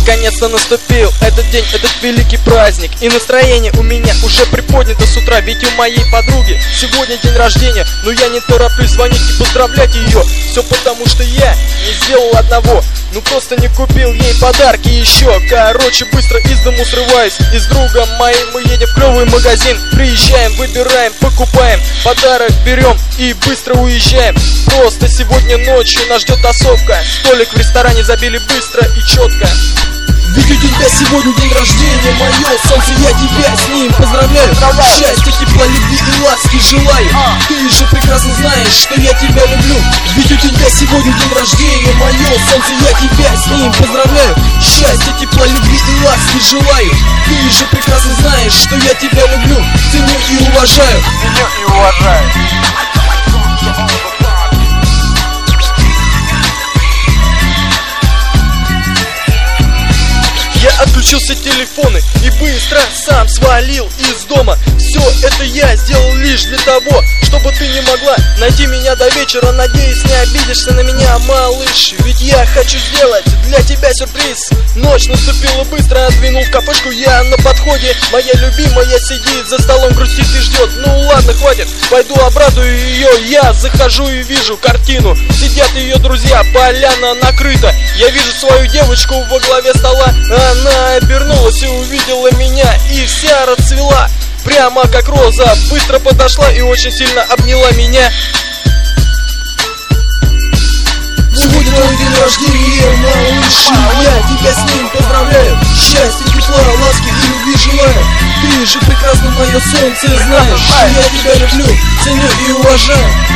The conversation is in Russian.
Наконец-то наступил этот день, этот великий праздник. И настроение у меня уже приподнято с утра. Ведь у моей подруги сегодня день рождения. Но я не тороплюсь звонить и поздравлять ее. Все потому, что я не сделал одного. Ну просто не купил ей подарки еще. Короче, быстро из дому срываюсь. И с другом моим мы едем в клевый магазин. Приезжаем, выбираем, покупаем, подарок берем и быстро уезжаем. Просто сегодня ночью нас ждет тусовка. Столик в ресторане забили быстро и четко. Ведь у тебя сегодня день рождения, мое солнце, я тебя с ним поздравляю. Счастья, тепла, любви и ласки желаю. Ты же прекрасно знаешь, что я тебя люблю. Ведь у тебя сегодня день рождения, мое солнце, я тебя с ним поздравляю. Счастья, тепла, любви и ласки желаю. Ты же прекрасно знаешь, что я тебя люблю. Ценю и уважаю. Я отключил все телефоны и быстро сам свалил из дома. Все это я сделал лишь для того, чтобы ты не могла найти меня до вечера. Надеюсь, не обидишься на меня, малыш, ведь я хочу сделать для тебя сюрприз. Ночь наступила быстро, отдвинул в кафешку я на подходе. Моя любимая сидит за столом, грустит и ждет. Ну ладно, хватит, пойду обрадую ее. Я захожу и вижу картину. Сидят ее друзья, поляна накрыта. Я вижу свою девочку во главе стола. Она обернулась и увидела меня, и вся расцвела, прямо как роза. Быстро подошла и очень сильно обняла меня. Сегодня твой день рождения, малыш, я тебя с ним поздравляю. Счастья, тепла, ласки и любви желаю. Ты же прекрасно, мое солнце, знаешь, что я тебя люблю, ценю и уважаю.